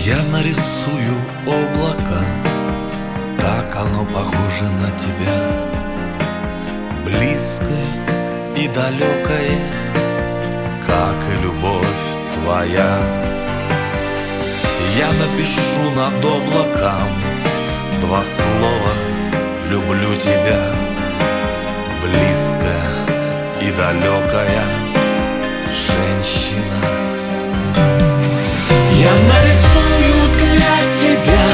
Я нарисую облако, так оно похоже на тебя, близкое и далекое, как и любовь твоя. Я напишу над облаком два слова: люблю тебя, близкая и далекая женщина. Я нарисую для тебя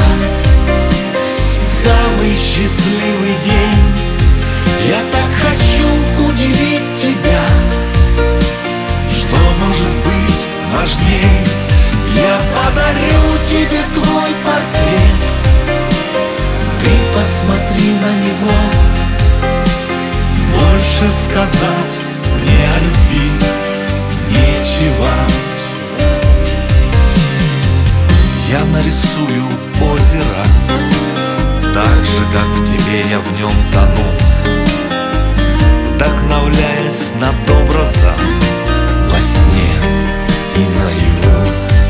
самый счастливый день. Я так хочу удивить тебя, что может быть важней. Я подарю тебе твой портрет, ты посмотри на него. Больше сказать мне о любви нечего. Я нарисую озеро, так же, как в тебе я в нем тону, вдохновляясь над образом во сне и наяву.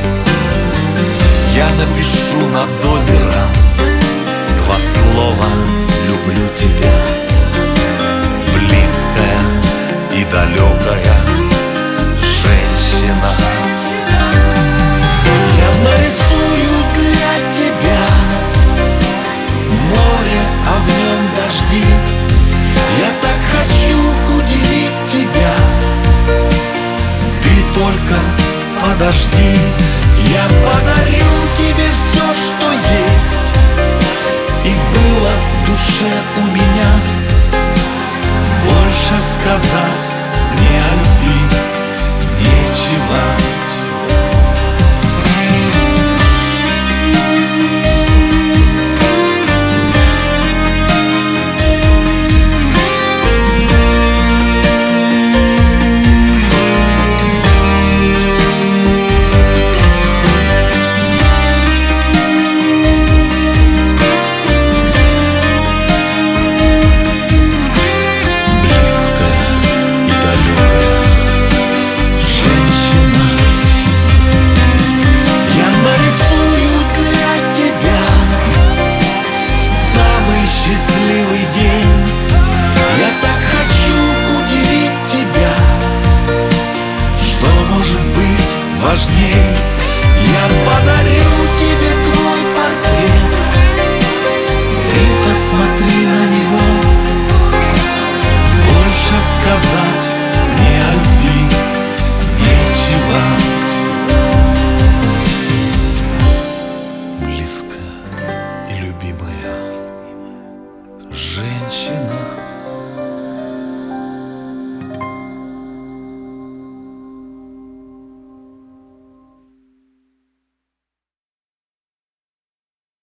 Я напишу над озером два слова: люблю тебя, близкая и далекая женщина.